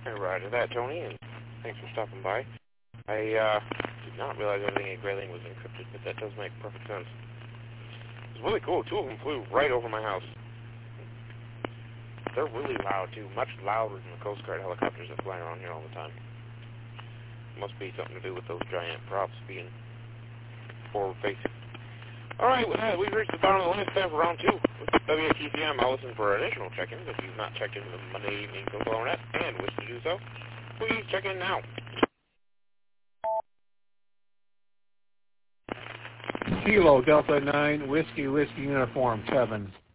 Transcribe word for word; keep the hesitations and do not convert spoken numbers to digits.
Hey, roger that, Tony, and thanks for stopping by. I uh, did not realize everything at Grayling was encrypted, but that does make perfect sense. It was really cool. Two of them flew right over my house. They're really loud, too, much louder than the Coast Guard helicopters that fly around here all the time. Must be something to do with those giant props being forward-facing. All right, with that, we've reached the bottom of the list time for round two. With W A T C M, I'll listen for additional check-ins. If you've not checked into the Monday Evening Coastal Internet and wish to do so, please check in now. Kilo Delta nine, Whiskey Whiskey Uniform seven.